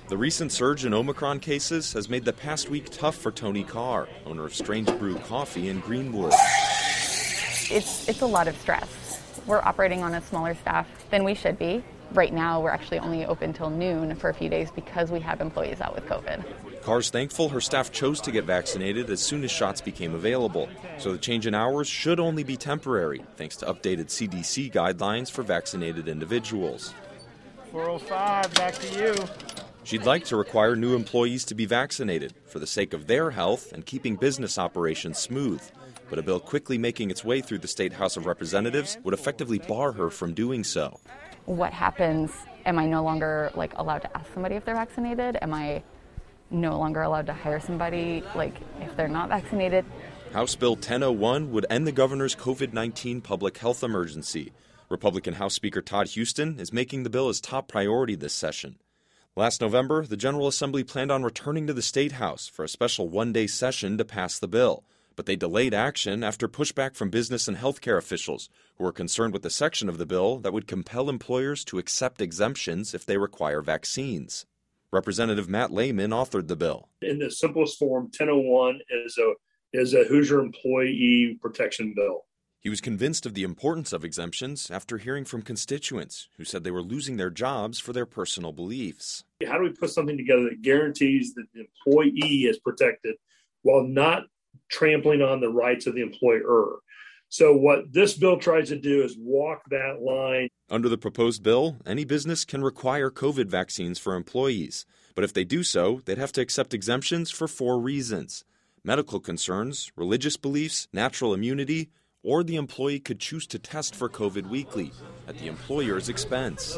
The recent surge in Omicron cases has made the past week tough for Tony Carr, owner of Strange Brew Coffee in Greenwood. It's a lot of stress. We're operating on a smaller staff than we should be. Right now, we're actually only open till noon for a few days because we have employees out with COVID. Carr's thankful her staff chose to get vaccinated as soon as shots became available. So the change in hours should only be temporary, thanks to updated CDC guidelines for vaccinated individuals. 405, back to you. She'd like to require new employees to be vaccinated for the sake of their health and keeping business operations smooth. But a bill quickly making its way through the State House of Representatives would effectively bar her from doing so. What happens? Am I no longer allowed to ask somebody if they're vaccinated? Am I no longer allowed to hire somebody if they're not vaccinated? House Bill 1001 would end the governor's COVID-19 public health emergency. Republican House Speaker Todd Huston is making the bill his top priority this session. Last November, the General Assembly planned on returning to the State House for a special one-day session to pass the bill. But they delayed action after pushback from business and healthcare officials who were concerned with the section of the bill that would compel employers to accept exemptions if they require vaccines. Representative Matt Lehman authored the bill. In the simplest form, 1001 is a Hoosier employee protection bill. He was convinced of the importance of exemptions after hearing from constituents who said they were losing their jobs for their personal beliefs. How do we put something together that guarantees that the employee is protected while not trampling on the rights of the employer? So what this bill tries to do is walk that line. Under the proposed bill, any business can require COVID vaccines for employees. But if they do so, they'd have to accept exemptions for 4 reasons: medical concerns, religious beliefs, natural immunity, or the employee could choose to test for COVID weekly at the employer's expense.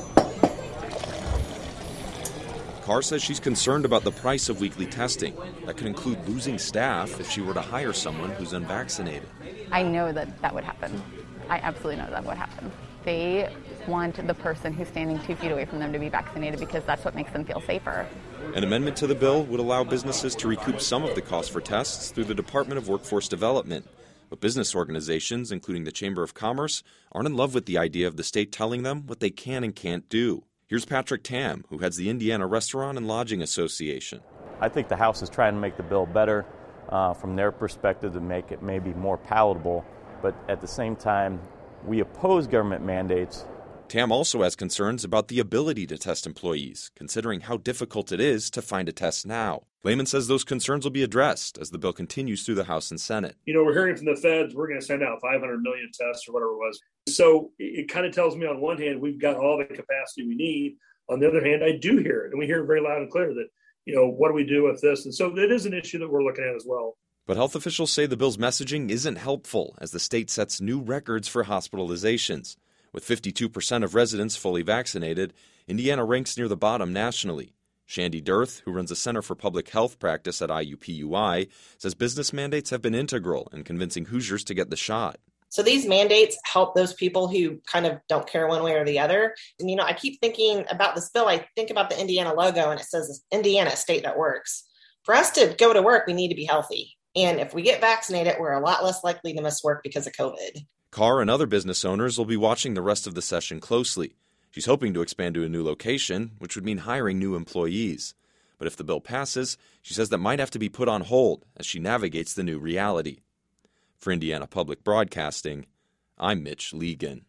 Carr says she's concerned about the price of weekly testing. That could include losing staff if she were to hire someone who's unvaccinated. I know that would happen. I absolutely know that would happen. They want the person who's standing 2 feet away from them to be vaccinated because that's what makes them feel safer. An amendment to the bill would allow businesses to recoup some of the cost for tests through the Department of Workforce Development. But business organizations, including the Chamber of Commerce, aren't in love with the idea of the state telling them what they can and can't do. Here's Patrick Tam, who heads the Indiana Restaurant and Lodging Association. I think the House is trying to make the bill better from their perspective to make it maybe more palatable. But at the same time, we oppose government mandates. Tam also has concerns about the ability to test employees, considering how difficult it is to find a test now. Lehman says those concerns will be addressed as the bill continues through the House and Senate. We're hearing from the feds, we're going to send out 500 million tests or whatever it was. So it kind of tells me on one hand, we've got all the capacity we need. On the other hand, I do hear it. And we hear it very loud and clear that, what do we do with this? And so it is an issue that we're looking at as well. But health officials say the bill's messaging isn't helpful as the state sets new records for hospitalizations. With 52% of residents fully vaccinated, Indiana ranks near the bottom nationally. Shandy Dirth, who runs a Center for Public Health practice at IUPUI, says business mandates have been integral in convincing Hoosiers to get the shot. So these mandates help those people who kind of don't care one way or the other. And, I keep thinking about this bill. I think about the Indiana logo, and it says Indiana, state that works. For us to go to work, we need to be healthy. And if we get vaccinated, we're a lot less likely to miss work because of COVID. Carr and other business owners will be watching the rest of the session closely. She's hoping to expand to a new location, which would mean hiring new employees. But if the bill passes, she says that might have to be put on hold as she navigates the new reality. For Indiana Public Broadcasting, I'm Mitch Legan.